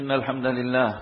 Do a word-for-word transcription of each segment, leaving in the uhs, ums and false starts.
إن الحمد لله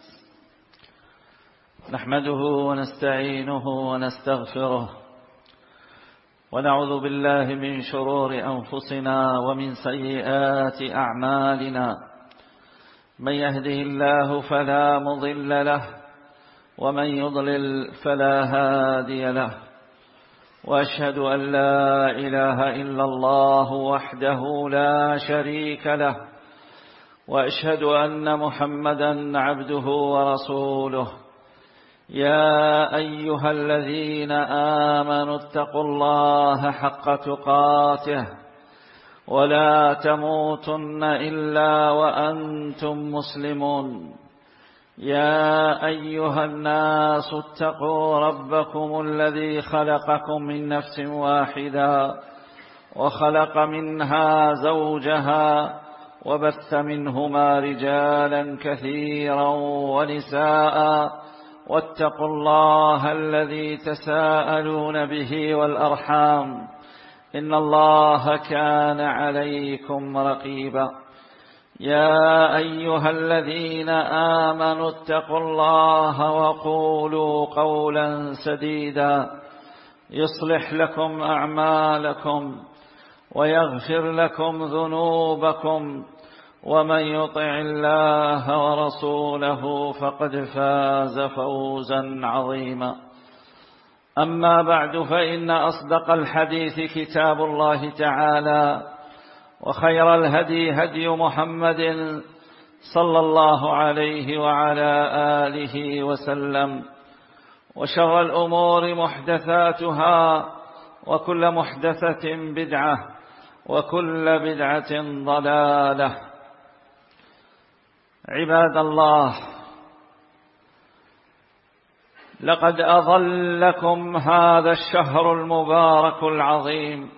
نحمده ونستعينه ونستغفره ونعوذ بالله من شرور أنفسنا ومن سيئات أعمالنا. من يهده الله فلا مضل له ومن يضلل فلا هادي له، وأشهد أن لا إله إلا الله وحده لا شريك له، وأشهد أن محمدا عبده ورسوله. يا أيها الذين آمنوا اتقوا الله حق تقاته ولا تموتن إلا وأنتم مسلمون. يا أيها الناس اتقوا ربكم الذي خلقكم من نفس واحدة وخلق منها زوجها وبث منهما رجالا كثيرا ونساء، واتقوا الله الذي تساءلون به والأرحام إن الله كان عليكم رقيبا. يا أيها الذين آمنوا اتقوا الله وقولوا قولا سديدا يصلح لكم أعمالكم ويغفر لكم ذنوبكم، ومن يطع الله ورسوله فقد فاز فوزا عظيما. أما بعد، فإن أصدق الحديث كتاب الله تعالى، وخير الهدي هدي محمد صلى الله عليه وعلى آله وسلم، وشر الأمور محدثاتها، وكل محدثة بدعة، وكل بدعة ضلالة. عباد الله، لقد أظلكم هذا الشهر المبارك العظيم،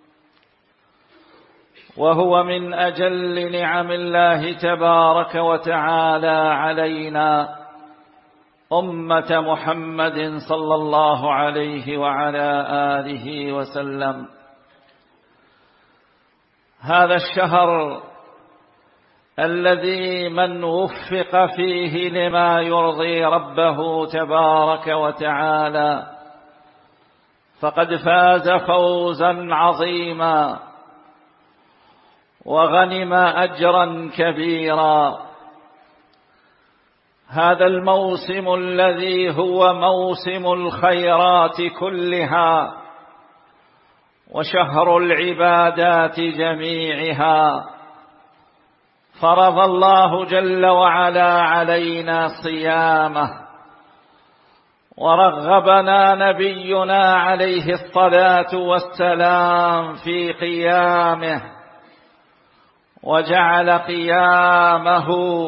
وهو من أجل نعم الله تبارك وتعالى علينا أمة محمد صلى الله عليه وعلى آله وسلم. هذا الشهر الذي من وفق فيه لما يرضي ربه تبارك وتعالى فقد فاز فوزا عظيما وغنم أجرا كبيرا. هذا الموسم الذي هو موسم الخيرات كلها وشهر العبادات جميعها، فرض الله جل وعلا علينا صيامه، ورغبنا نبينا عليه الصلاة والسلام في قيامه، وجعل قيامه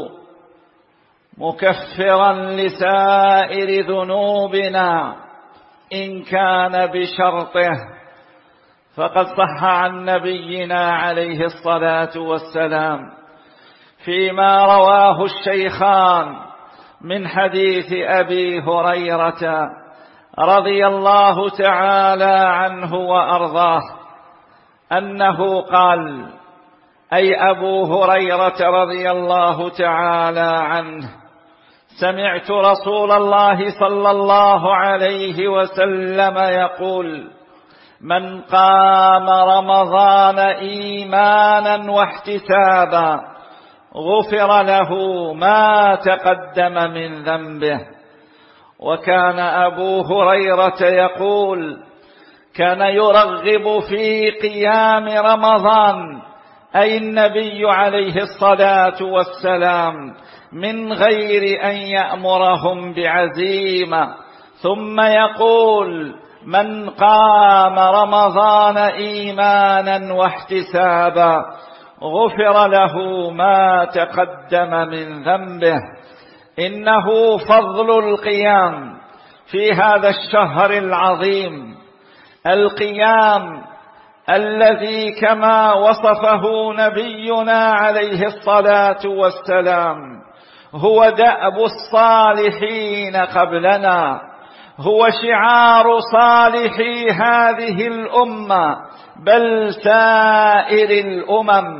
مكفرا لسائر ذنوبنا إن كان بشرطه. فقد صح عن نبينا عليه الصلاة والسلام فيما رواه الشيخان من حديث أبي هريرة رضي الله تعالى عنه وأرضاه أنه قال، أي أبو هريرة رضي الله تعالى عنه: سمعت رسول الله صلى الله عليه وسلم يقول: من قام رمضان إيمانا واحتسابا غفر له ما تقدم من ذنبه. وكان أبو هريرة يقول: كان يرغب في قيام رمضان، أي النبي عليه الصلاة والسلام، من غير أن يأمرهم بعزيمة، ثم يقول: من قام رمضان إيمانا واحتسابا غفر له ما تقدم من ذنبه. إنه فضل القيام في هذا الشهر العظيم، القيام الذي كما وصفه نبينا عليه الصلاة والسلام هو دأب الصالحين قبلنا، هو شعار صالحي هذه الأمة بل سائر الأمم،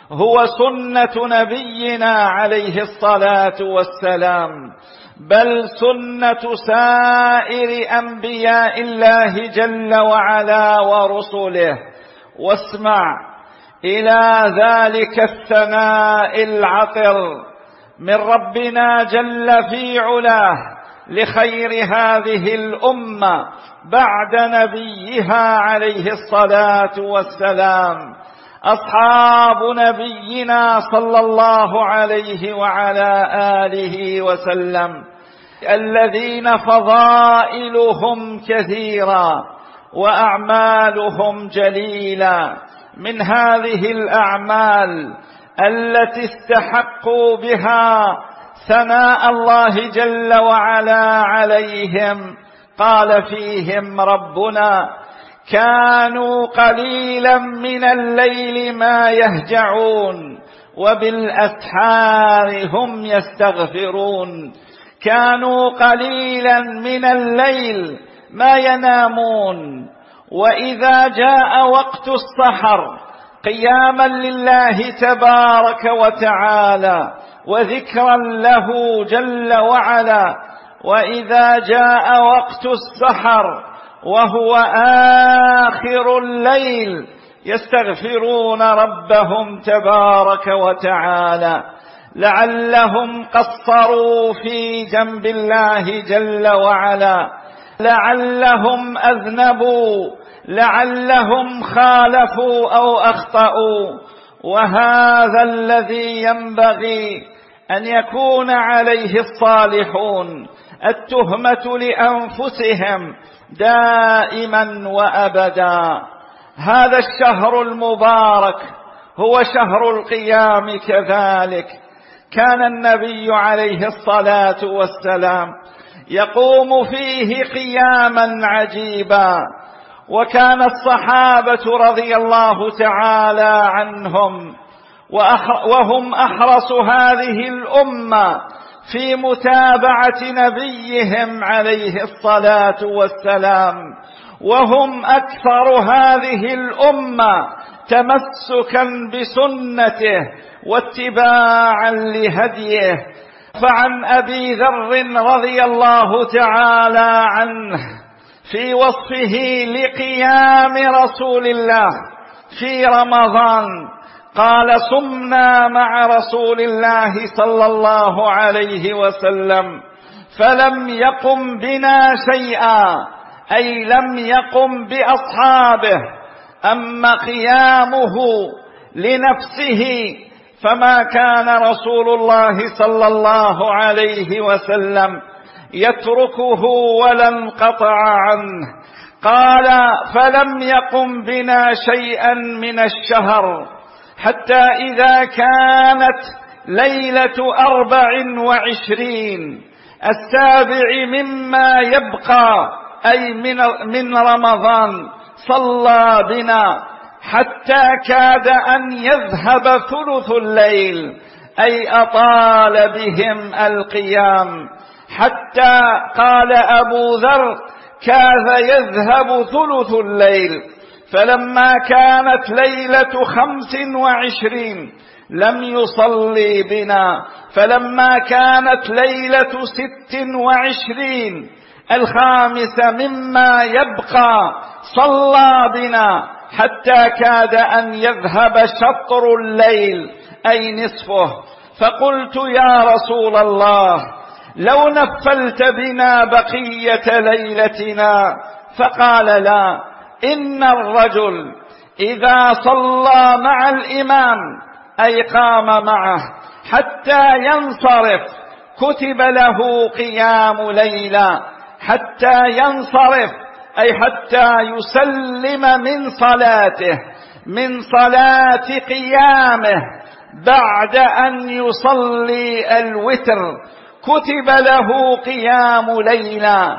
هو سنة نبينا عليه الصلاة والسلام، بل سنة سائر أنبياء الله جل وعلا ورسله. واسمع إلى ذلك الثناء العطر من ربنا جل في علاه لخير هذه الأمة بعد نبيها عليه الصلاة والسلام، أصحاب نبينا صلى الله عليه وعلى آله وسلم، الذين فضائلهم كثيرة وأعمالهم جليلة. من هذه الأعمال التي استحقوا بها ثناء الله جل وعلا عليهم، قال فيهم ربنا: كانوا قليلا من الليل ما يهجعون وبالأسحار هم يستغفرون. كانوا قليلا من الليل ما ينامون، وإذا جاء وقت السحر قياما لله تبارك وتعالى وذكرا له جل وعلا، وإذا جاء وقت السحر وهو آخر الليل يستغفرون ربهم تبارك وتعالى، لعلهم قصروا في جنب الله جل وعلا، لعلهم أذنبوا، لعلهم خالفوا أو أخطأوا. وهذا الذي ينبغي أن يكون عليه الصالحون، التهمة لأنفسهم دائما وأبدا. هذا الشهر المبارك هو شهر القيام كذلك. كان النبي عليه الصلاة والسلام يقوم فيه قياما عجيبا، وكان الصحابة رضي الله تعالى عنهم وهم أحرص هذه الأمة في متابعة نبيهم عليه الصلاة والسلام، وهم أكثر هذه الأمة تمسكا بسنته واتباعا لهديه. فعن أبي ذر رضي الله تعالى عنه في وصفه لقيام رسول الله في رمضان قال: صمنا مع رسول الله صلى الله عليه وسلم فلم يقم بنا شيئا، أي لم يقم بأصحابه. أما قيامه لنفسه فما كان رسول الله صلى الله عليه وسلم يتركه ولا انقطع عنه. قال: فلم يقم بنا شيئا من الشهر حتى إذا كانت ليلة أربع وعشرين السابع مما يبقى أي من رمضان صلى بنا حتى كاد أن يذهب ثلث الليل، أي أطال بهم القيام، حتى قال أبو ذر: كاد يذهب ثلث الليل. فلما كانت ليلة خمس وعشرين لم يصلي بنا، فلما كانت ليلة ست وعشرين الخامسة مما يبقى صلى بنا حتى كاد أن يذهب شطر الليل أي نصفه. فقلت: يا رسول الله، لو نفلت بنا بقية ليلتنا. فقال: لا، إن الرجل إذا صلى مع الإمام أي قام معه حتى ينصرف كتب له قيام ليلة، حتى ينصرف أي حتى يسلم من صلاته، من صلاة قيامه بعد أن يصلي الوتر كتب له قيام ليلة،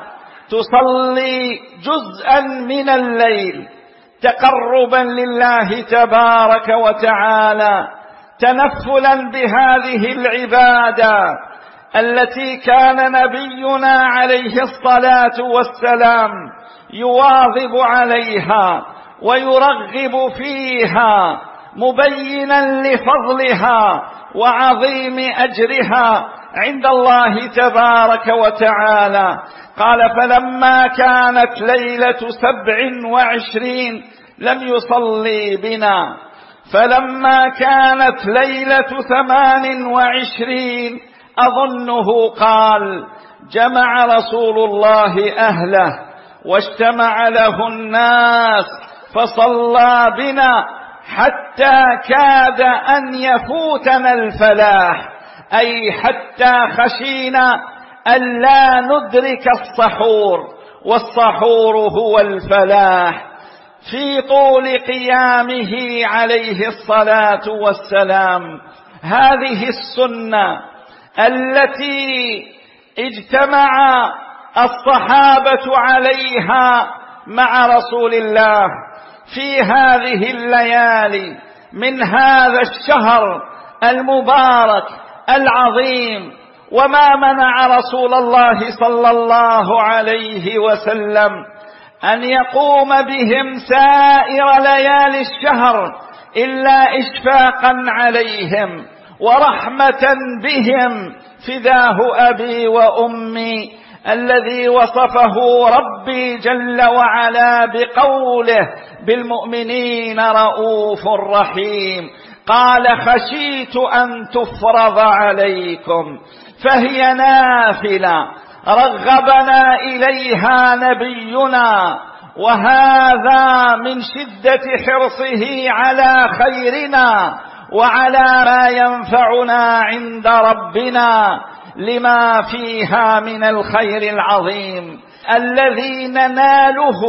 تصلي جزءا من الليل تقربا لله تبارك وتعالى، تنفلا بهذه العبادة التي كان نبينا عليه الصلاة والسلام يواظب عليها ويرغب فيها مبينا لفضلها وعظيم أجرها عند الله تبارك وتعالى. قال: فلما كانت ليلة سبع وعشرين لم يصلي بنا، فلما كانت ليلة ثمان وعشرين أظنه قال: جمع رسول الله أهله واجتمع له الناس فصلى بنا حتى كاد أن يفوتنا الفلاح، أي حتى خشينا أن لا ندرك السحور، والسحور هو الفلاح، في طول قيامه عليه الصلاة والسلام. هذه السنة التي اجتمع الصحابة عليها مع رسول الله في هذه الليالي من هذا الشهر المبارك العظيم. وما منع رسول الله صلى الله عليه وسلم أن يقوم بهم سائر ليالي الشهر إلا إشفاقا عليهم ورحمة بهم، فداه أبي وأمي الذي وصفه ربي جل وعلا بقوله: بالمؤمنين رؤوف رحيم. قال: خشيت أن تفرض عليكم، فهي نافلة رغبنا إليها نبينا، وهذا من شدة حرصه على خيرنا وعلى ما ينفعنا عند ربنا، لما فيها من الخير العظيم الذي نناله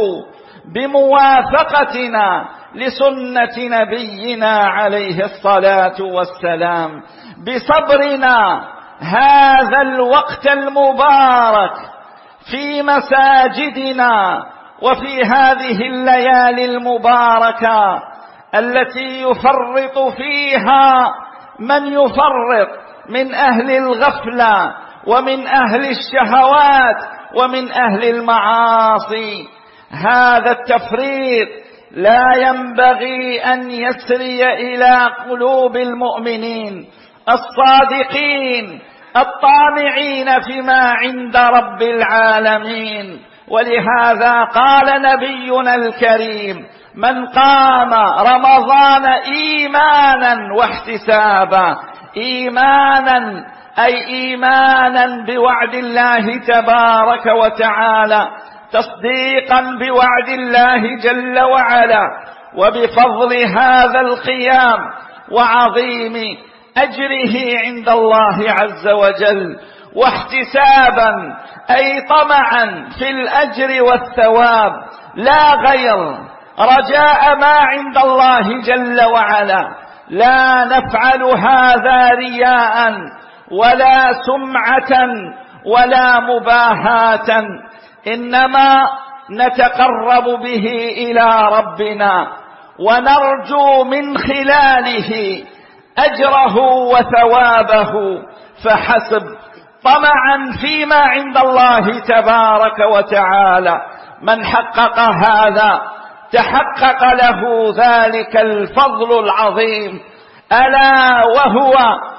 بموافقتنا لسنة نبينا عليه الصلاة والسلام، بصبرنا هذا الوقت المبارك في مساجدنا وفي هذه الليالي المباركة التي يفرط فيها من يفرط من أهل الغفلة ومن أهل الشهوات ومن أهل المعاصي. هذا التفريط لا ينبغي أن يسري إلى قلوب المؤمنين الصادقين الطامعين فيما عند رب العالمين. ولهذا قال نبينا الكريم: من قام رمضان إيمانا واحتسابا. إيمانا أي إيمانا بوعد الله تبارك وتعالى، تصديقا بوعد الله جل وعلا وبفضل هذا القيام وعظيم أجره عند الله عز وجل، واحتسابا أي طمعا في الأجر والثواب لا غير، رجاء ما عند الله جل وعلا. لا نفعل هذا رياء ولا سمعة ولا مباهاة، إنما نتقرب به إلى ربنا ونرجو من خلاله أجره وثوابه فحسب، طمعا فيما عند الله تبارك وتعالى. من حقق هذا تحقق له ذلك الفضل العظيم، ألا وهو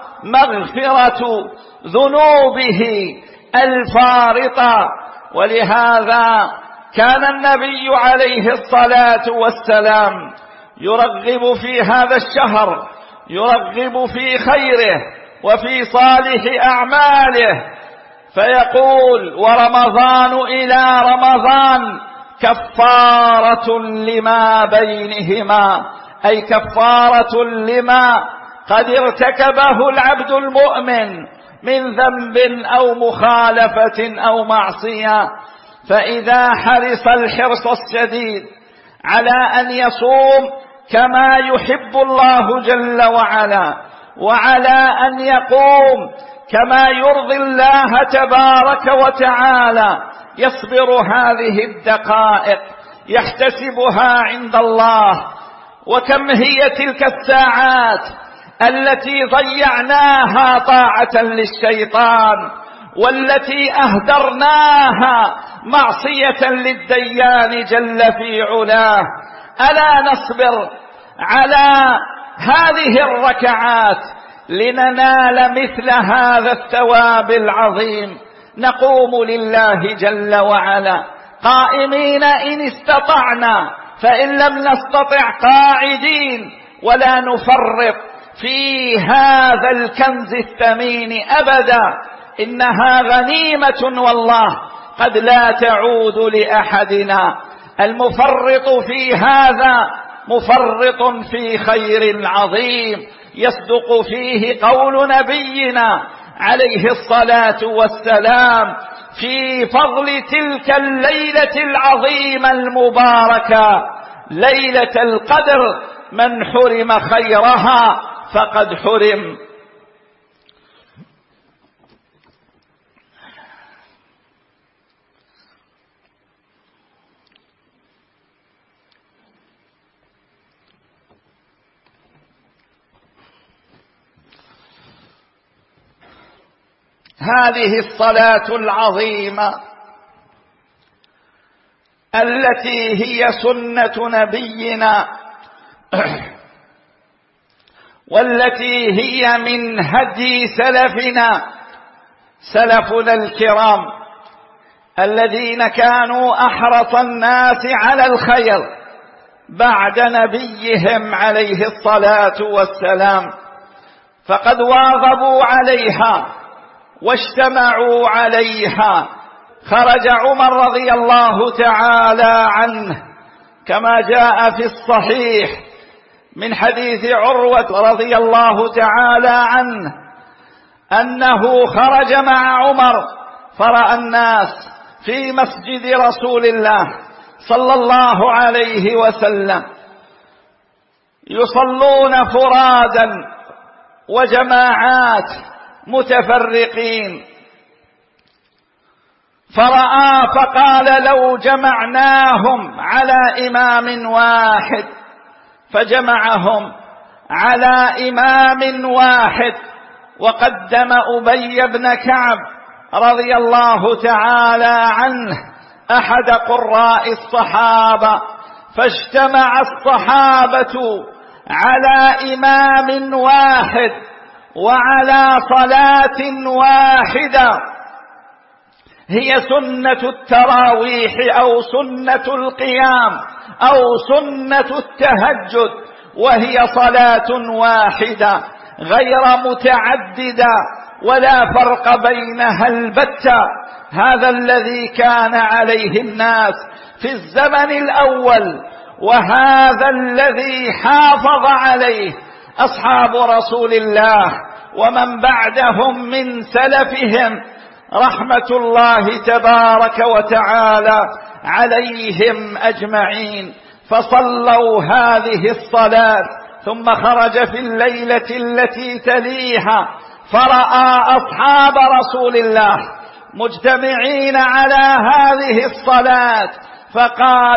مغفرة ذنوبه الفارطة. ولهذا كان النبي عليه الصلاة والسلام يرغب في هذا الشهر، يرغب في خيره وفي صالح أعماله، فيقول: ورمضان إلى رمضان كفارة لما بينهما، أي كفارة لما قد ارتكبه العبد المؤمن من ذنب أو مخالفة أو معصية. فإذا حرص الحرص الشديد على أن يصوم كما يحب الله جل وعلا، وعلى أن يقوم كما يرضي الله تبارك وتعالى، يصبر هذه الدقائق يحتسبها عند الله. وكم هي تلك الساعات التي ضيعناها طاعة للشيطان، والتي أهدرناها معصية للديان جل في علاه. ألا نصبر على هذه الركعات لننال مثل هذا الثواب العظيم نقوم لله جل وعلا قائمين إن استطعنا، فإن لم نستطع قاعدين، ولا نفرط في هذا الكنز الثمين أبدا، إنها غنيمة والله قد لا تعود لأحدنا. المفرط في هذا مفرط في خير عظيم يصدق فيه قول نبينا عليه الصلاة والسلام في فضل تلك الليلة العظيمة المباركة ليلة القدر: من حرم خيرها فقد حرم. هذه الصلاة العظيمة التي هي سنة نبينا والتي هي من هدي سلفنا سلفنا الكرام الذين كانوا أحرص الناس على الخير بعد نبيهم عليه الصلاة والسلام، فقد واظبوا عليها واجتمعوا عليها. خرج عمر رضي الله تعالى عنه كما جاء في الصحيح من حديث عروة رضي الله تعالى عنه أنه خرج مع عمر فرأى الناس في مسجد رسول الله صلى الله عليه وسلم يصلون فرادا وجماعات متفرقين، فرأى فقال: لو جمعناهم على إمام واحد، فجمعهم على إمام واحد، وقدم أبي بن كعب رضي الله تعالى عنه أحد قراء الصحابة، فاجتمع الصحابة على إمام واحد وعلى صلاة واحدة هي سنة التراويح أو سنة القيام أو سنة التهجد، وهي صلاة واحدة غير متعددة ولا فرق بينها البتة. هذا الذي كان عليه الناس في الزمن الأول، وهذا الذي حافظ عليه أصحاب رسول الله ومن بعدهم من سلفهم رحمة الله تبارك وتعالى عليهم أجمعين. فصلوا هذه الصلاة ثم خرج في الليلة التي تليها فرأى أصحاب رسول الله مجتمعين على هذه الصلاة فقال: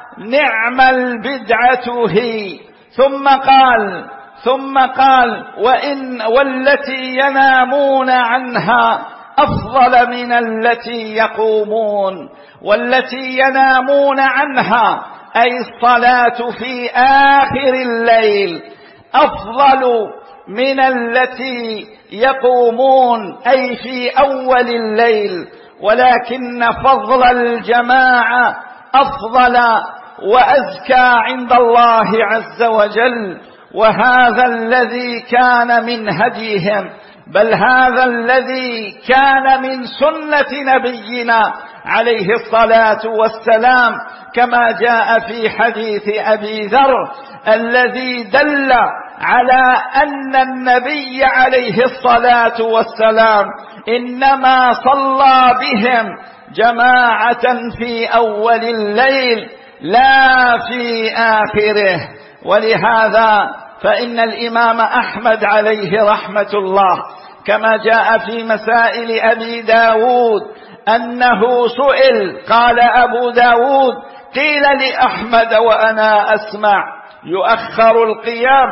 نعم البدعة هي. ثم قال ثم قال وإن والتي ينامون عنها أفضل من التي يقومون. والتي ينامون عنها أي الصلاة في آخر الليل أفضل من التي يقومون أي في أول الليل، ولكن فضل الجماعة أفضل وأزكى عند الله عز وجل. وهذا الذي كان من هديهم، بل هذا الذي كان من سنة نبينا عليه الصلاة والسلام، كما جاء في حديث أبي ذر الذي دل على أن النبي عليه الصلاة والسلام إنما صلى بهم جماعة في أول الليل لا في آخره. ولهذا فإن الإمام أحمد عليه رحمة الله كما جاء في مسائل أبي داود أنه سئل، قال أبو داود: قيل لأحمد وأنا أسمع يؤخر القيام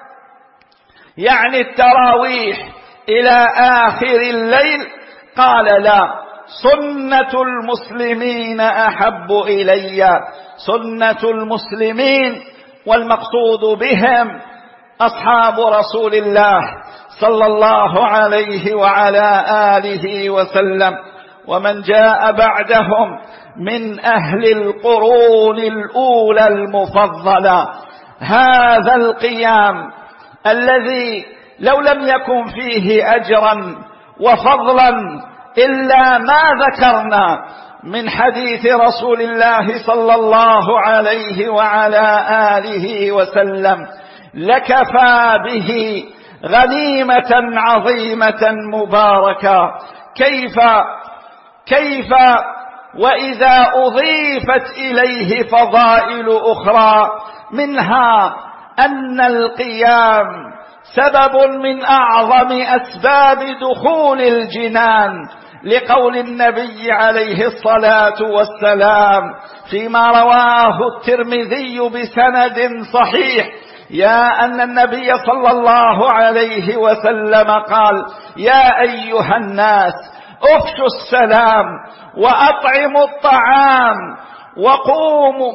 يعني التراويح إلى آخر الليل؟ قال: لا، سنة المسلمين أحب إلي. سنة المسلمين والمقصود بهم أصحاب رسول الله صلى الله عليه وعلى آله وسلم، ومن جاء بعدهم من أهل القرون الأولى المفضلة. هذا القيام الذي لو لم يكن فيه أجرا وفضلا إلا ما ذكرنا من حديث رسول الله صلى الله عليه وعلى آله وسلم لكفى به غنيمة عظيمة مباركة. كيف كيف وإذا أضيفت إليه فضائل أخرى، منها أن القيام سبب من أعظم أسباب دخول الجنان، لقول النبي عليه الصلاة والسلام فيما رواه الترمذي بسند صحيح، يا أن النبي صلى الله عليه وسلم قال: يا أيها الناس افشوا السلام وأطعموا الطعام وقوموا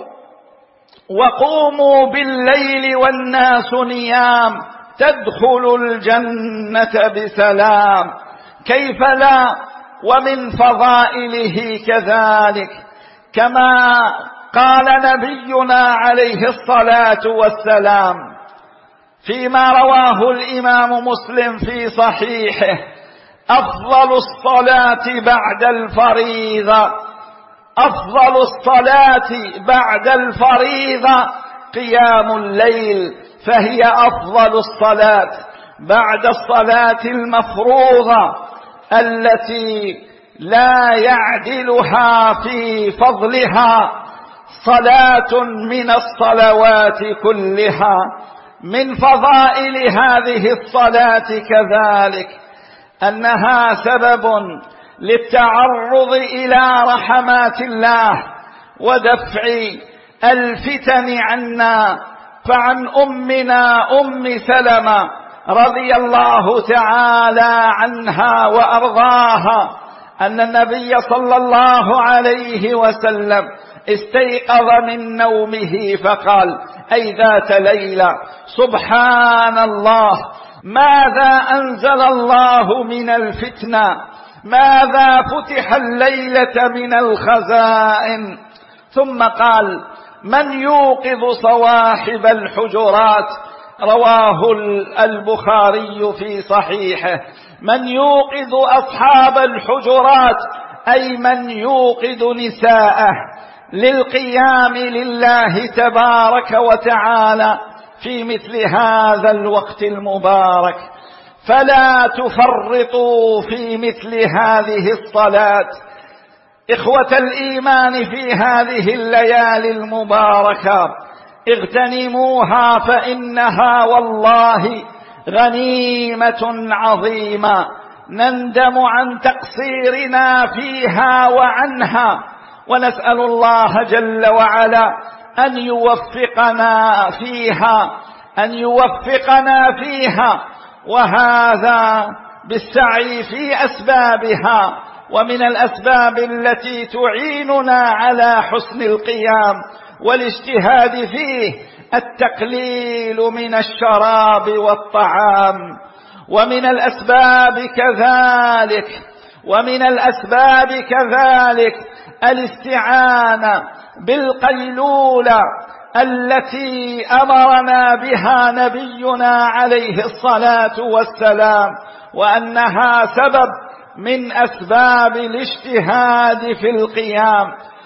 وقوموا بالليل والناس نيام تدخلوا الجنة بسلام. كيف لا؟ ومن فضائله كذلك كما قال نبينا عليه الصلاة والسلام فيما رواه الإمام مسلم في صحيحه: أفضل الصلاة بعد الفريضة أفضل الصلاة بعد الفريضة قيام الليل، فهي أفضل الصلاة بعد الصلاة المفروضة التي لا يعدلها في فضلها صلاة من الصلوات كلها. من فضائل هذه الصلاة كذلك أنها سبب للتعرض إلى رحمات الله ودفع الفتن عنا. فعن أمنا أم سلمة رضي الله تعالى عنها وأرضاها أن النبي صلى الله عليه وسلم استيقظ من نومه فقال: أي ذات ليلة، سبحان الله، ماذا أنزل الله من الفتنة، ماذا فتح الليلة من الخزائن. ثم قال: من يوقظ صواحب الحجرات، رواه البخاري في صحيحه. من يوقظ أصحاب الحجرات أي من يوقظ نساءه للقيام لله تبارك وتعالى في مثل هذا الوقت المبارك. فلا تفرطوا في مثل هذه الصلاة إخوة الإيمان في هذه الليالي المباركة، اغتنموها فإنها والله غنيمة عظيمة نندم عن تقصيرنا فيها وعنها، ونسأل الله جل وعلا أن يوفقنا فيها أن يوفقنا فيها وهذا بالسعي في أسبابها. ومن الأسباب التي تعيننا على حسن القيام والاجتهاد فيه التقليل من الشراب والطعام. ومن الأسباب كذلك ومن الأسباب كذلك الاستعانة بالقيلولة التي أمرنا بها نبينا عليه الصلاة والسلام، وأنها سبب من أسباب الاجتهاد في القيام.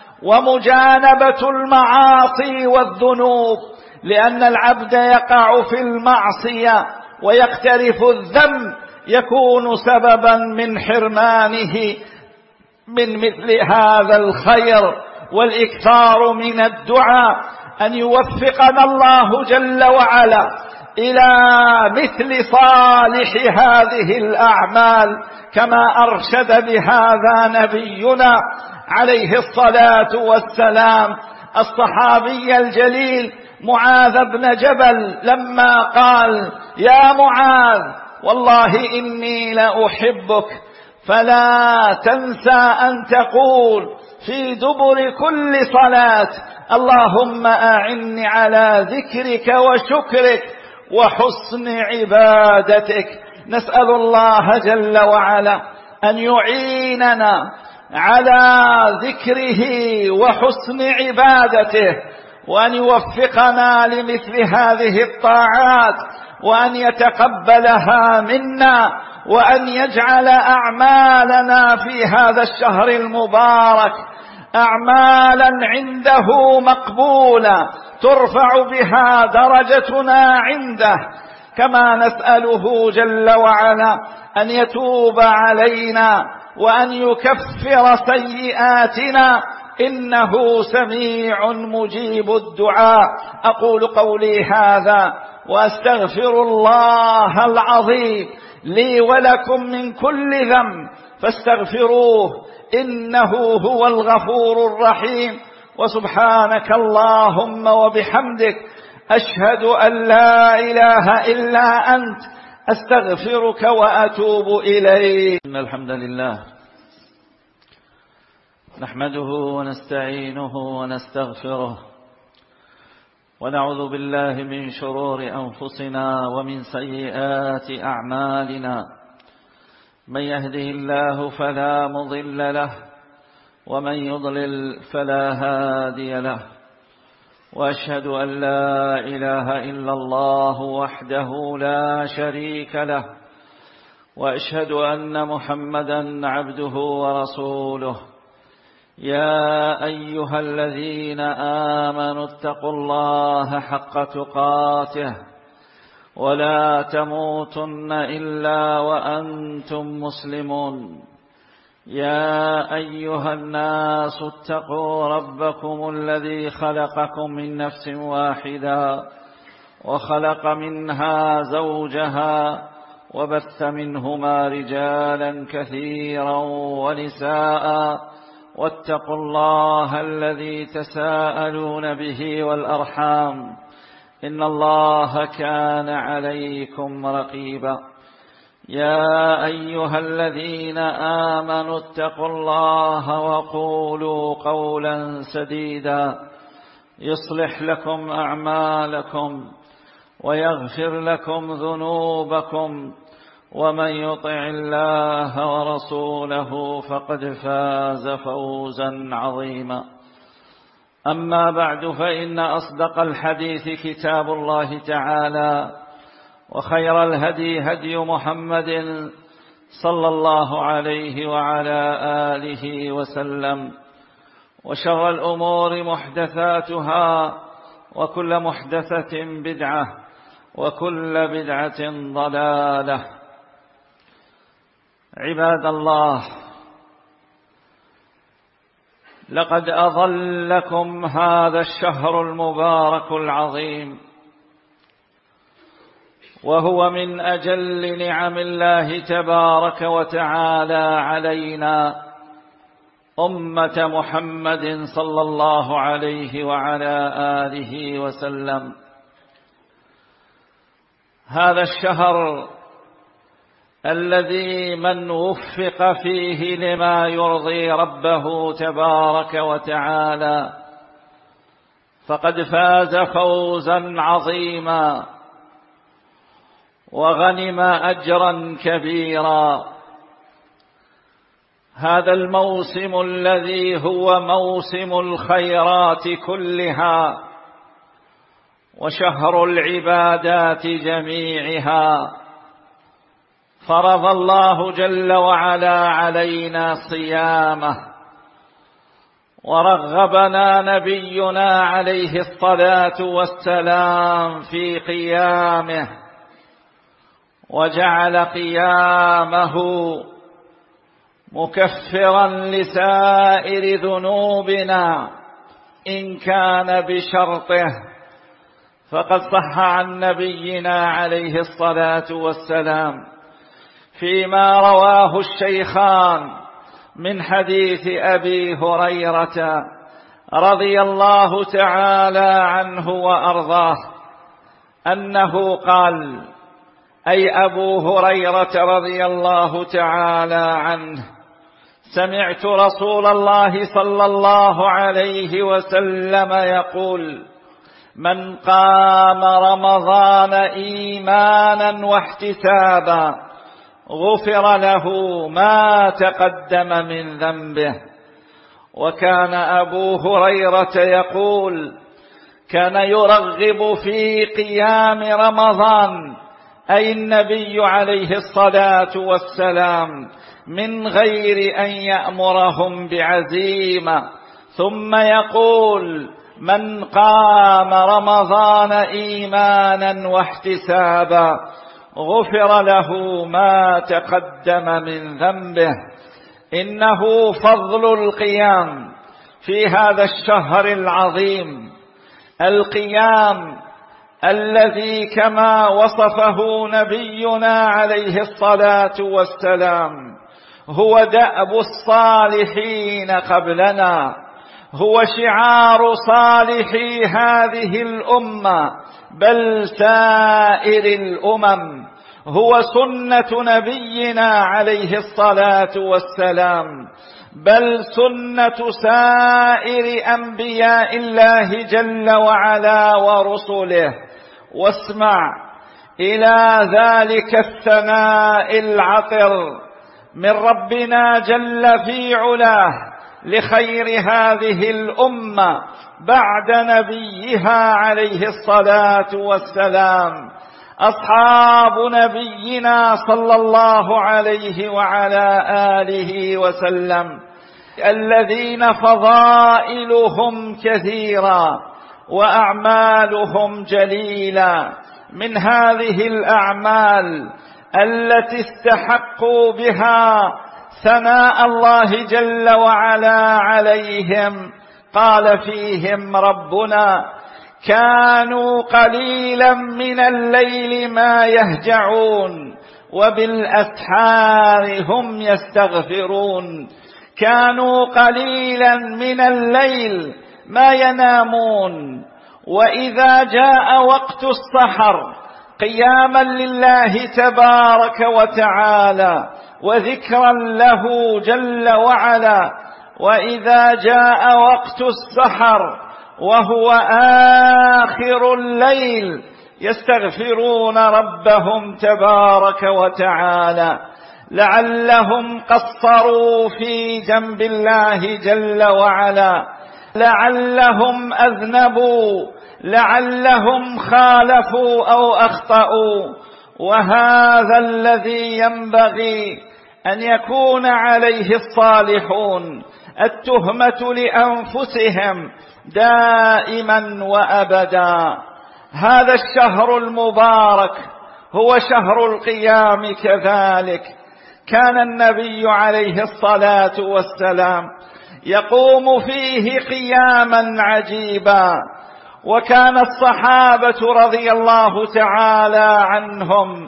ومجانبة المعاصي والذنوب، لأن العبد يقع في المعصية ويقترف الذنب يكون سببا من حرمانه من مثل هذا الخير. والإكثار من الدعاء أن يوفقنا الله جل وعلا إلى مثل صالح هذه الأعمال كما أرشد بهذا نبينا عليه الصلاة والسلام الصحابي الجليل معاذ بن جبل لما قال: يا معاذ، والله إني لأحبك، فلا تنسى أن تقول في دبر كل صلاة: اللهم أعني على ذكرك وشكرك وحسن عبادتك. نسأل الله جل وعلا أن يعيننا على ذكره وحسن عبادته، وأن يوفقنا لمثل هذه الطاعات، وأن يتقبلها منا، وأن يجعل أعمالنا في هذا الشهر المبارك أعمالا عنده مقبولة ترفع بها درجتنا عنده. كما نسأله جل وعلا أن يتوب علينا وأن يكفر سيئاتنا، إنه سميع مجيب الدعاء. أقول قولي هذا وأستغفر الله العظيم لي ولكم من كل ذنب، فاستغفروه إنه هو الغفور الرحيم. وسبحانك اللهم وبحمدك، أشهد أن لا إله إلا أنت، أستغفرك وأتوب إليك. إن الحمد لله نحمده ونستعينه ونستغفره، ونعوذ بالله من شرور أنفسنا ومن سيئات أعمالنا. من يهده الله فلا مضل له، ومن يضلل فلا هادي له. وأشهد أن لا إله إلا الله وحده لا شريك له، وأشهد أن محمدا عبده ورسوله. يا أيها الذين آمنوا اتقوا الله حق تقاته، ولا تموتن إلا وأنتم مسلمون. يا أيها الناس اتقوا ربكم الذي خلقكم من نفس واحدة، وخلق منها زوجها، وبث منهما رجالا كثيرا ونساء، واتقوا الله الذي تساءلون به والأرحام، إن الله كان عليكم رقيبا. يا أيها الذين آمنوا اتقوا الله وقولوا قولا سديدا يصلح لكم أعمالكم ويغفر لكم ذنوبكم، ومن يطع الله ورسوله فقد فاز فوزا عظيما. أما بعد، فإن أصدق الحديث كتاب الله تعالى، وخير الهدي هدي محمد صلى الله عليه وعلى آله وسلم، وشر الأمور محدثاتها، وكل محدثة بدعة، وكل بدعة ضلالة. عباد الله، لقد أظلكم هذا الشهر المبارك العظيم، وهو من أجل نعم الله تبارك وتعالى علينا أمة محمد صلى الله عليه وعلى آله وسلم. هذا الشهر الذي من وفق فيه لما يرضي ربه تبارك وتعالى فقد فاز فوزا عظيما، وغنم أجرا كبيرا. هذا الموسم الذي هو موسم الخيرات كلها، وشهر العبادات جميعها. فرض الله جل وعلا علينا صيامه، ورغبنا نبينا عليه الصلاة والسلام في قيامه، وجعل قيامه مكفرا لسائر ذنوبنا إن كان بشرطه. فقد صح عن نبينا عليه الصلاة والسلام فيما رواه الشيخان من حديث أبي هريرة رضي الله تعالى عنه وأرضاه أنه قال، أي أبو هريرة رضي الله تعالى عنه: سمعت رسول الله صلى الله عليه وسلم يقول: من قام رمضان إيمانا واحتسابا غفر له ما تقدم من ذنبه. وكان أبو هريرة يقول: كان يرغب في قيام رمضان، أي النبي عليه الصلاة والسلام، من غير أن يأمرهم بعزيمة، ثم يقول: من قام رمضان إيمانا واحتسابا غفر له ما تقدم من ذنبه. إنه فضل القيام في هذا الشهر العظيم، القيام الذي كما وصفه نبينا عليه الصلاة والسلام هو دأب الصالحين قبلنا، هو شعار صالحي هذه الأمة بل سائر الأمم، هو سنة نبينا عليه الصلاة والسلام بل سنة سائر أنبياء الله جل وعلا ورسله. واسمع إلى ذلك الثناء العطر من ربنا جل في علاه لخير هذه الأمة بعد نبيها عليه الصلاة والسلام، أصحاب نبينا صلى الله عليه وعلى آله وسلم، الذين فضائلهم كثيرة وأعمالهم جليلة. من هذه الأعمال التي استحقوا بها ثناء الله جل وعلا عليهم قال فيهم ربنا: كانوا قليلا من الليل ما يهجعون وبالأسحار هم يستغفرون. كانوا قليلا من الليل ما ينامون، وإذا جاء وقت السحر قياما لله تبارك وتعالى وذكرا له جل وعلا، وإذا جاء وقت السحر وهو آخر الليل يستغفرون ربهم تبارك وتعالى، لعلهم قصروا في جنب الله جل وعلا، لعلهم أذنبوا، لعلهم خالفوا أو أخطأوا. وهذا الذي ينبغي أن يكون عليه الصالحون، التهمة لأنفسهم دائما وأبدا. هذا الشهر المبارك هو شهر القيام كذلك. كان النبي عليه الصلاة والسلام يقوم فيه قياما عجيبا، وكان الصحابة رضي الله تعالى عنهم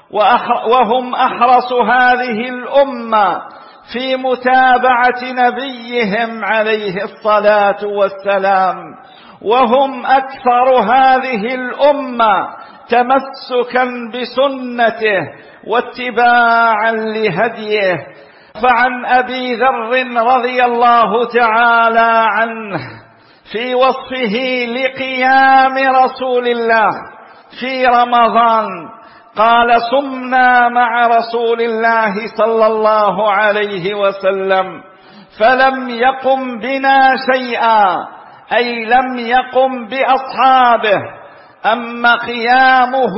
وهم أحرص هذه الأمة في متابعة نبيهم عليه الصلاة والسلام، وهم أكثر هذه الأمة تمسكا بسنته واتباعا لهديه. فعن أبي ذر رضي الله تعالى عنه في وصفه لقيام رسول الله في رمضان قال: صمنا مع رسول الله صلى الله عليه وسلم فلم يقم بنا شيئا، أي لم يقم بأصحابه. أما قيامه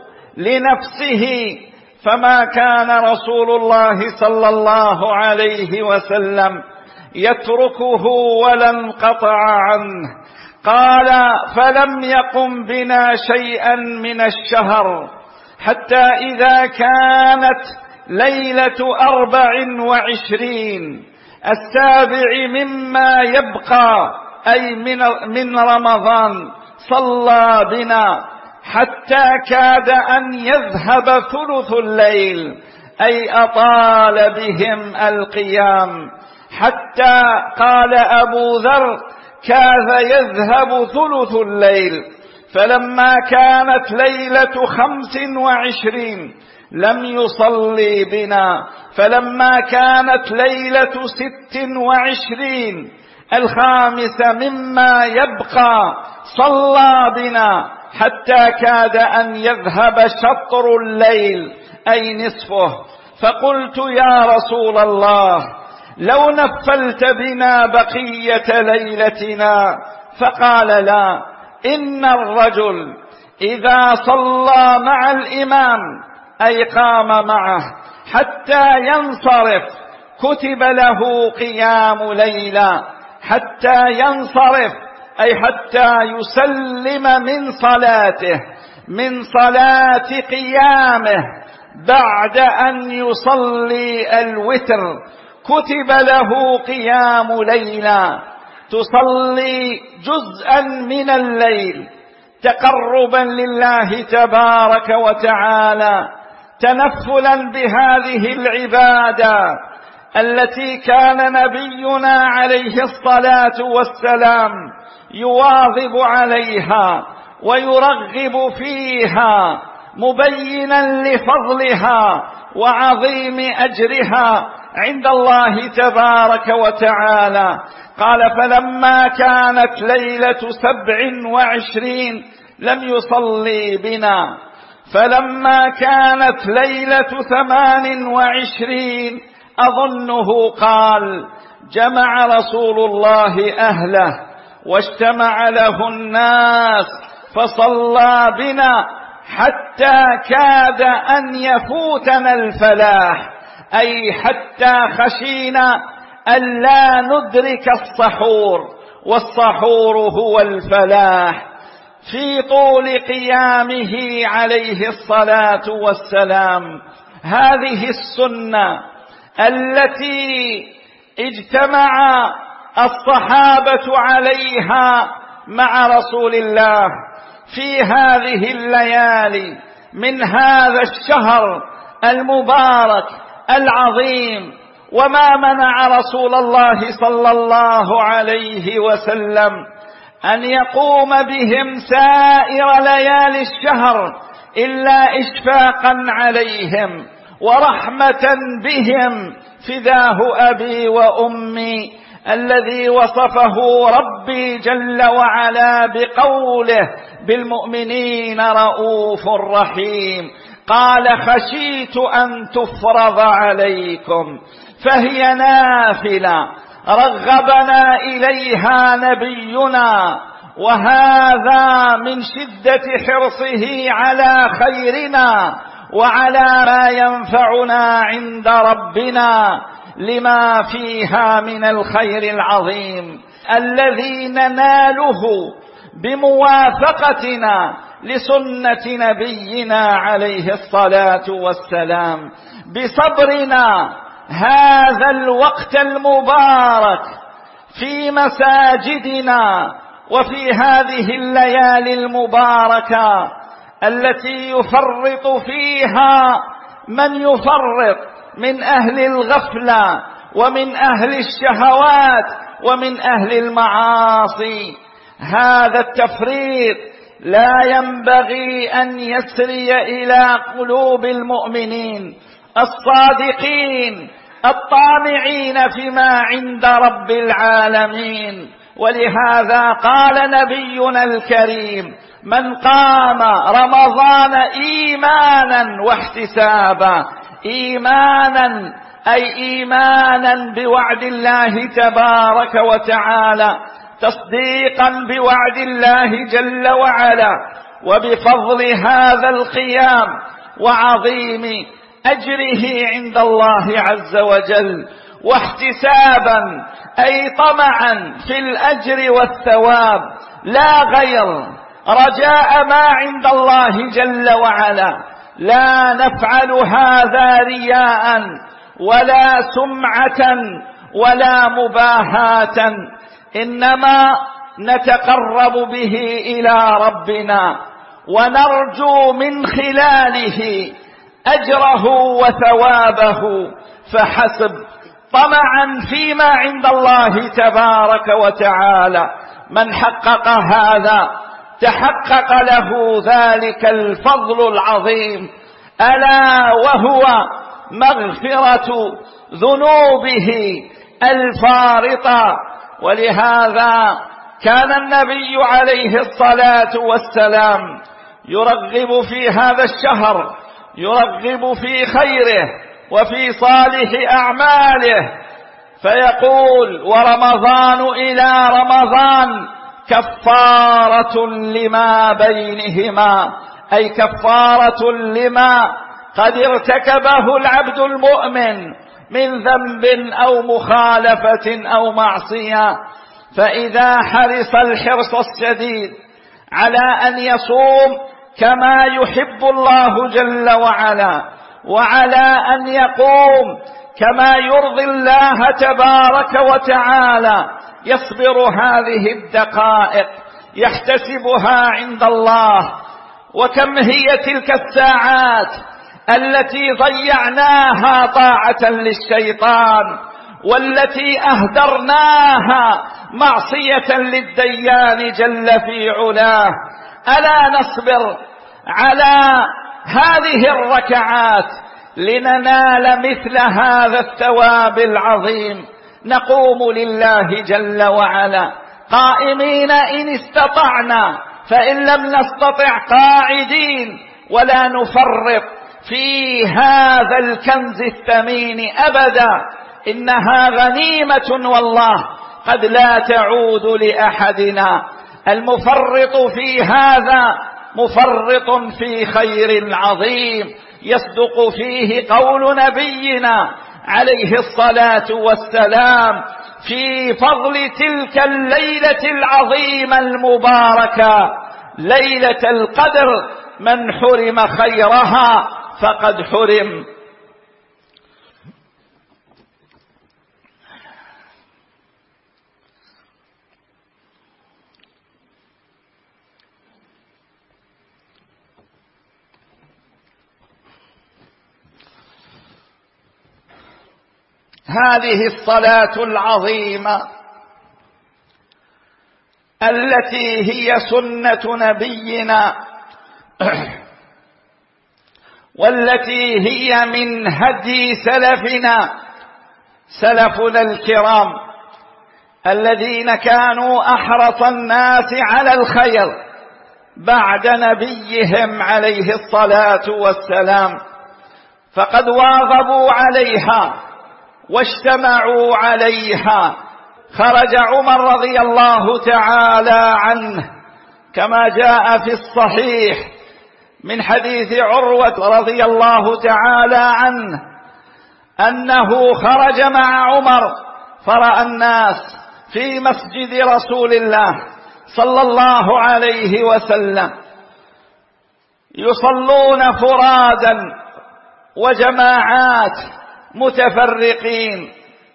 لنفسه فما كان رسول الله صلى الله عليه وسلم يتركه ولا انقطع عنه. قال: فلم يقم بنا شيئا من الشهر حتى إذا كانت ليلة أربع وعشرين السابع مما يبقى أي من رمضان صلى بنا حتى كاد أن يذهب ثلث الليل، أي أطال بهم القيام، حتى قال أبو ذر: كاد يذهب ثلث الليل. فلما كانت ليلة خمس وعشرين لم يصلي بنا، فلما كانت ليلة ست وعشرين الخامس مما يبقى صلى بنا حتى كاد أن يذهب شطر الليل أي نصفه، فقلت يا رسول الله لو نفلت بنا بقية ليلتنا، فقال لا، إن الرجل إذا صلى مع الإمام أي قام معه حتى ينصرف كتب له قيام ليلة، حتى ينصرف أي حتى يسلم من صلاته، من صلاة قيامه بعد أن يصلي الوتر كتب له قيام ليلة، تصلي جزءا من الليل تقربا لله تبارك وتعالى، تنفلا بهذه العبادة التي كان نبينا عليه الصلاة والسلام يواظب عليها ويرغب فيها، مبينا لفضلها وعظيم أجرها عند الله تبارك وتعالى. قال فلما كانت ليلة سبع وعشرين لم يصلي بنا، فلما كانت ليلة ثمان وعشرين أظنه قال جمع رسول الله أهله واجتمع له الناس فصلى بنا حتى كاد أن يفوتنا الفلاح، أي حتى خشينا أن لا ندرك السحور، والسحور هو الفلاح، في طول قيامه عليه الصلاة والسلام. هذه السنة التي اجتمع الصحابة عليها مع رسول الله في هذه الليالي من هذا الشهر المبارك العظيم. وما منع رسول الله صلى الله عليه وسلم أن يقوم بهم سائر ليالي الشهر إلا إشفاقا عليهم ورحمة بهم، فداه أبي وأمي الذي وصفه ربي جل وعلا بقوله بالمؤمنين رؤوف رحيم، قال خشيت أن تفرض عليكم، فهي نافلة رغبنا إليها نبينا، وهذا من شدة حرصه على خيرنا وعلى ما ينفعنا عند ربنا، لما فيها من الخير العظيم الذي نناله بموافقتنا لسنة نبينا عليه الصلاة والسلام، بصبرنا هذا الوقت المبارك في مساجدنا وفي هذه الليالي المباركة التي يفرط فيها من يفرط من أهل الغفلة ومن أهل الشهوات ومن أهل المعاصي. هذا التفريط لا ينبغي أن يسري إلى قلوب المؤمنين الصادقين الطامعين فيما عند رب العالمين. ولهذا قال نبينا الكريم من قام رمضان إيمانا واحتسابا، إيمانا أي إيمانا بوعد الله تبارك وتعالى، تصديقا بوعد الله جل وعلا وبفضل هذا القيام وعظيم أجره عند الله عز وجل، واحتسابا أي طمعا في الأجر والثواب لا غير، رجاء ما عند الله جل وعلا. لا نفعل هذا رياء ولا سمعة ولا مباهاة، إنما نتقرب به إلى ربنا ونرجو من خلاله أجره وثوابه فحسب، طمعا فيما عند الله تبارك وتعالى. من حقق هذا تحقق له ذلك الفضل العظيم، ألا وهو مغفرة ذنوبه الفارطة ولهذا كان النبي عليه الصلاة والسلام يرغب في هذا الشهر، يرغب في خيره وفي صالح أعماله، فيقول: ورمضان إلى رمضان كفارة لما بينهما، أي كفارة لما قد ارتكبه العبد المؤمن من ذنب أو مخالفة أو معصية. فإذا حرص الحرص الشديد على أن يصوم كما يحب الله جل وعلا، وعلى أن يقوم كما يرضي الله تبارك وتعالى، يصبر هذه الدقائق يحتسبها عند الله. وكم هي تلك الساعات التي ضيعناها طاعة للشيطان، والتي أهدرناها معصية للديان جل في علاه. ألا نصبر على هذه الركعات لننال مثل هذا الثواب العظيم؟ نقوم لله جل وعلا قائمين إن استطعنا، فإن لم نستطع قاعدين، ولا نفرط في هذا الكنز الثمين أبدا. إنها غنيمة والله قد لا تعود لأحدنا. المفرط في هذا مفرط في خير عظيم يصدق فيه قول نبينا عليه الصلاة والسلام في فضل تلك الليلة العظيمة المباركة، ليلة القدر: من حرم خيرها فقد حرم. هذه الصلاة العظيمة التي هي سنة نبينا والتي هي من هدي سلفنا، سلفنا الكرام الذين كانوا أحرص الناس على الخير بعد نبيهم عليه الصلاة والسلام، فقد واظبوا عليها واجتمعوا عليها. خرج عمر رضي الله تعالى عنه كما جاء في الصحيح من حديث عروة رضي الله تعالى عنه أنه خرج مع عمر فرأى الناس في مسجد رسول الله صلى الله عليه وسلم يصلون فرادا وجماعات متفرقين،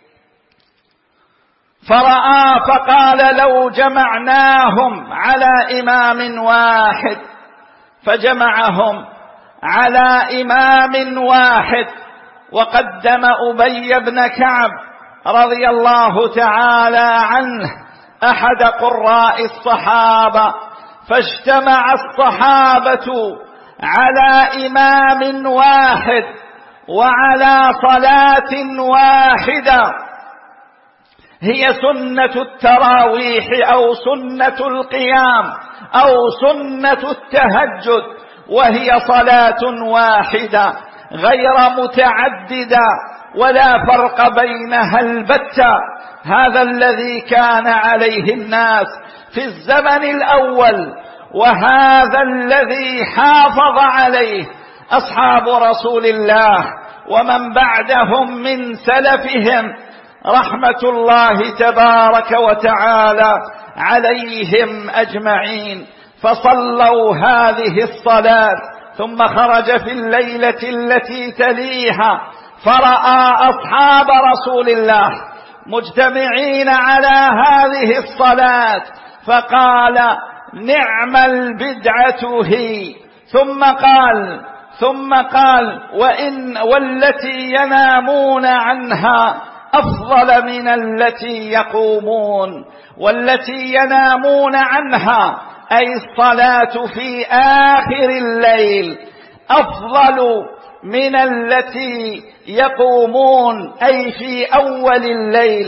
فرأى فقال: لو جمعناهم على إمام واحد، فجمعهم على إمام واحد، وقدم أبي بن كعب رضي الله تعالى عنه أحد قراء الصحابة، فاجتمع الصحابة على إمام واحد وعلى صلاة واحدة هي سنة التراويح أو سنة القيام أو سنة التهجد، وهي صلاة واحدة غير متعددة ولا فرق بينها البتة. هذا الذي كان عليه الناس في الزمن الأول، وهذا الذي حافظ عليه أصحاب رسول الله ومن بعدهم من سلفهم رحمة الله تبارك وتعالى عليهم أجمعين. فصلوا هذه الصلاة، ثم خرج في الليلة التي تليها فرأى أصحاب رسول الله مجتمعين على هذه الصلاة، فقال: نعم البدعة هي. ثم قال ثم قال وإن والتي ينامون عنها أفضل من التي يقومون. والتي ينامون عنها أي الصلاة في آخر الليل أفضل من التي يقومون أي في أول الليل.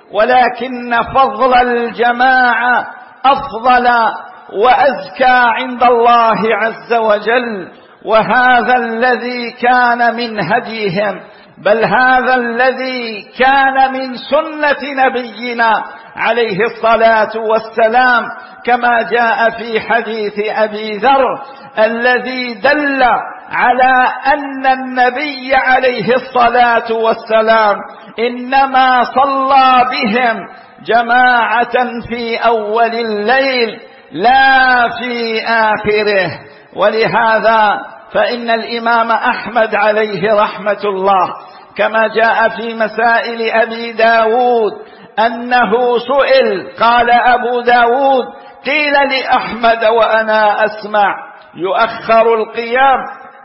ولكن فضل الجماعة أفضل وأزكى عند الله عز وجل، وهذا الذي كان من هديهم، بل هذا الذي كان من سنة نبينا عليه الصلاة والسلام، كما جاء في حديث أبي ذر الذي دل على أن النبي عليه الصلاة والسلام إنما صلى بهم جماعة في أول الليل لا في آخره. ولهذا فإن الإمام أحمد عليه رحمة الله كما جاء في مسائل أبي داود أنه سئل، قال أبو داود: قيل لأحمد وأنا أسمع يؤخر القيام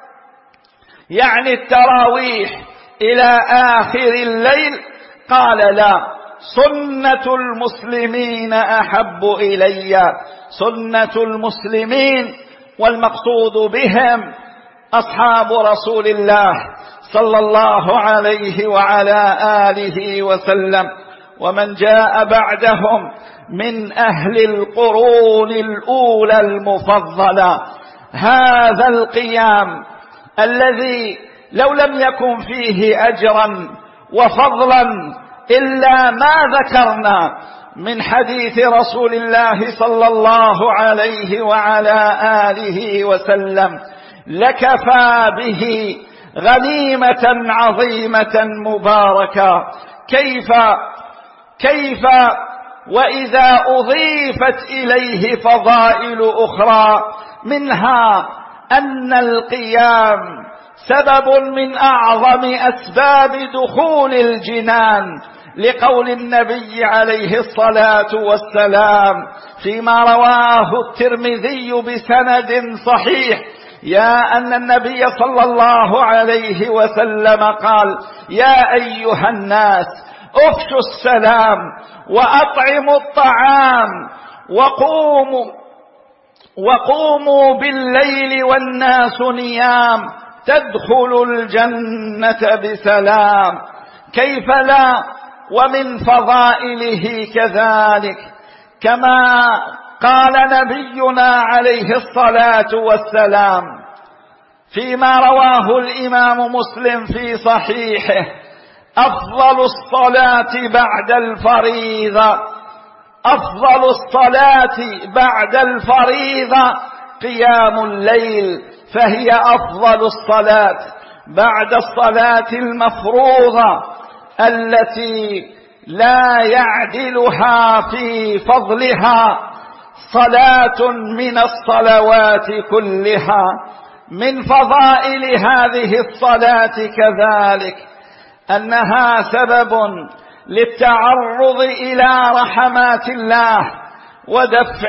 يعني التراويح إلى آخر الليل؟ قال: لا، سنة المسلمين أحب إلي. سنة المسلمين والمقصود بهم أصحاب رسول الله صلى الله عليه وعلى آله وسلم، ومن جاء بعدهم من أهل القرون الأولى المفضلة. هذا القيام الذي لو لم يكن فيه أجرا وفضلا إلا ما ذكرنا من حديث رسول الله صلى الله عليه وعلى آله وسلم لكفى به غنيمة عظيمة مباركة. كيف كيف وإذا أضيفت إليه فضائل أخرى، منها أن القيام سبب من أعظم أسباب دخول الجنان، لقول النبي عليه الصلاة والسلام فيما رواه الترمذي بسند صحيح، يا أن النبي صلى الله عليه وسلم قال: يا أيها الناس افشوا السلام وأطعموا الطعام وقوموا وقوموا بالليل والناس نيام تدخلوا الجنة بسلام. كيف لا؟ ومن فضائله كذلك كما قال نبينا عليه الصلاة والسلام فيما رواه الإمام مسلم في صحيحه: أفضل الصلاة بعد الفريضة أفضل الصلاة بعد الفريضة قيام الليل، فهي أفضل الصلاة بعد الصلاة المفروضة التي لا يعدلها في فضلها صلاة من الصلوات كلها. من فضائل هذه الصلاة كذلك أنها سبب للتعرض إلى رحمات الله ودفع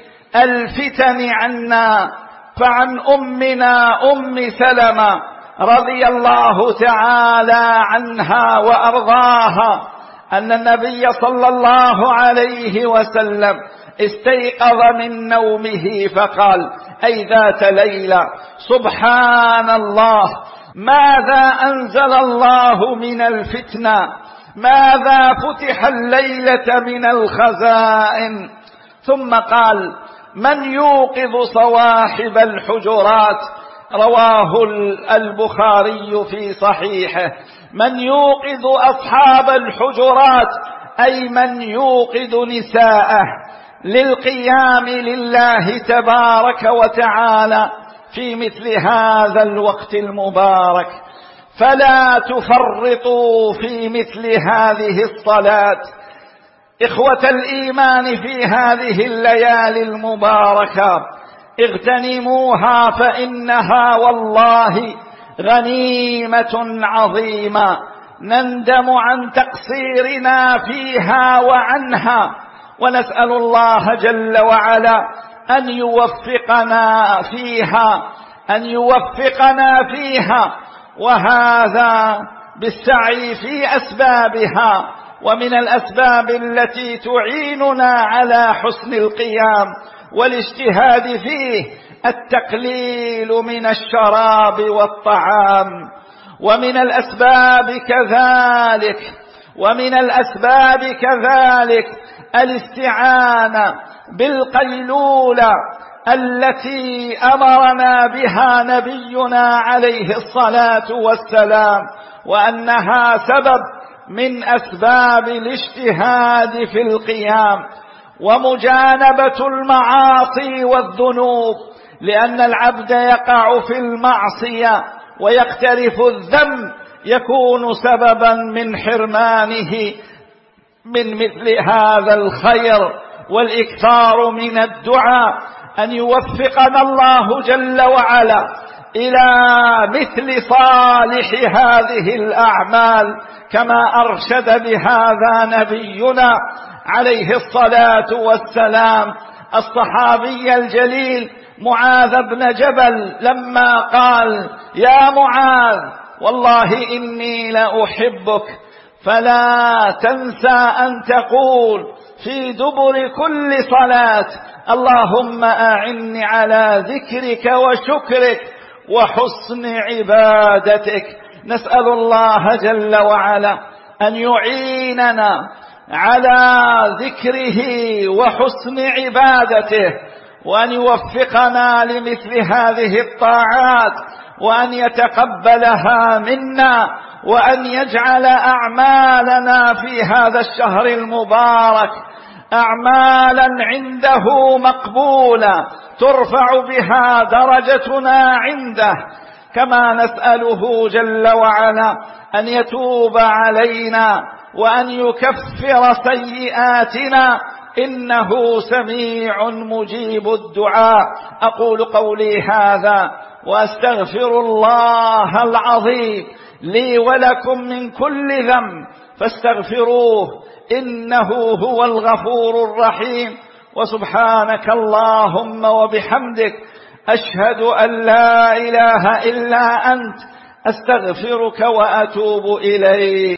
الفتن عنا. فعن أمنا أم سلمة رضي الله تعالى عنها وأرضاها أن النبي صلى الله عليه وسلم استيقظ من نومه فقال: أي ذات ليلة، سبحان الله، ماذا أنزل الله من الفتنة، ماذا فتح الليلة من الخزائن. ثم قال: من يوقظ صواحب الحجرات، رواه البخاري في صحيحه. من يوقظ أصحاب الحجرات أي من يوقظ نساءه للقيام لله تبارك وتعالى في مثل هذا الوقت المبارك. فلا تفرطوا في مثل هذه الصلاة إخوة الإيمان في هذه الليالي المباركة، اغتنموها فإنها والله غنيمة عظيمة نندم عن تقصيرنا فيها وعنها، ونسأل الله جل وعلا أن يوفقنا فيها أن يوفقنا فيها وهذا بالسعي في أسبابها. ومن الأسباب التي تعيننا على حسن القيام والاجتهاد فيه التقليل من الشراب والطعام. ومن الأسباب كذلك ومن الأسباب كذلك الاستعانة بالقيلولة التي أمرنا بها نبينا عليه الصلاة والسلام، وأنها سبب من أسباب الاجتهاد في القيام ومجانبة المعاصي والذنوب، لأن العبد يقع في المعصية ويقترف الذنب يكون سببا من حرمانه من مثل هذا الخير. والإكثار من الدعاء أن يوفقنا الله جل وعلا إلى مثل صالح هذه الأعمال كما أرشد بهذا نبينا عليه الصلاة والسلام الصحابي الجليل معاذ بن جبل لما قال: يا معاذ والله إني لأحبك فلا تنسى أن تقول في دبر كل صلاة: اللهم أعني على ذكرك وشكرك وحسن عبادتك. نسأل الله جل وعلا أن يعيننا على ذكره وحسن عبادته، وأن يوفقنا لمثل هذه الطاعات، وأن يتقبلها منا، وأن يجعل أعمالنا في هذا الشهر المبارك أعمالا عنده مقبولة ترفع بها درجتنا عنده. كما نسأله جل وعلا أن يتوب علينا وأن يكفر سيئاتنا، إنه سميع مجيب الدعاء. أقول قولي هذا وأستغفر الله العظيم لي ولكم من كل ذنب فاستغفروه إنه هو الغفور الرحيم. وسبحانك اللهم وبحمدك أشهد أن لا إله إلا أنت أستغفرك وأتوب إليك.